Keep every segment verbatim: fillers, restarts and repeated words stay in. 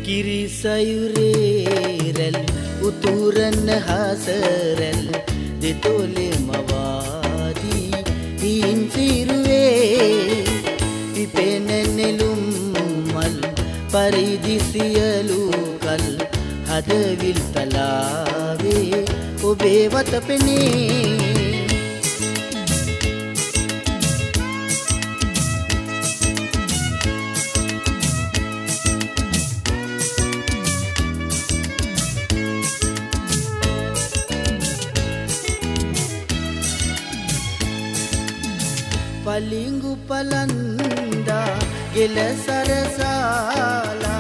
කිරිසයුරේ රැල් උතුරන හසරැල් දෙතොලේ මවාදී හීන් සිරුවේ පිපෙන නෙළුම් මල් පරිදි සියලු කල් හදවිල් තලාවේ ඔබේ වත පෙනේ. පලිංගු පලන්දා ගෙල සරසාලා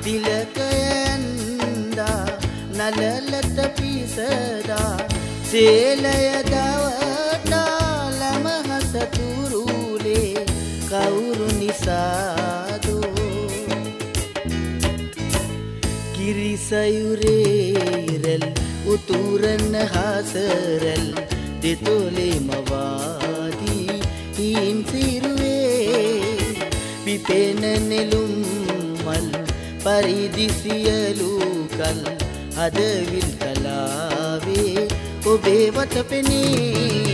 තිලකයන්දා නලලත පිසදා සේලය දවටා ලමහස තුරුලේ කවුරු නිසාදෝ කිරිසයුරේ රැල් උතුරන හසරැල් දෙතොලේ මවාදී හීන් සිරුවේ පිපෙන නෙළුම් මල් පරිදි සියලු කල් හදවිල් තලාවේ ඔබේ වත පෙනේ.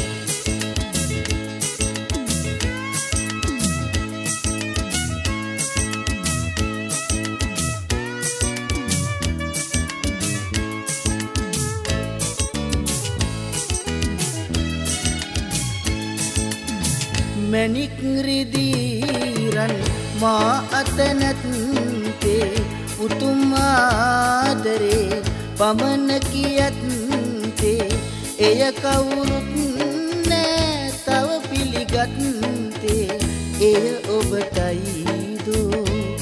මැණික් රිදීරන් මා අත නැත්තේ උතුම් ආදරේ පමන කියත්තේ එය කවුරුත් නෑ තව පිළිගත්තේ එය ඔබටයි දෝ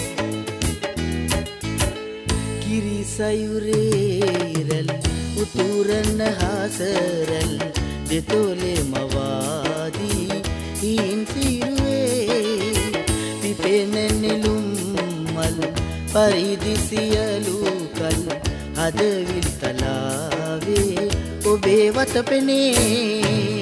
කිරිසයුරේ රැල් උතුරන හසරැල් දෙතොලේ මවාදී හීන් සිරුවේ පිපෙන නෙළුම් මල් පරිදි සියලු කල් හදවිල් තලාවේ ඔබේ වත පෙනේ.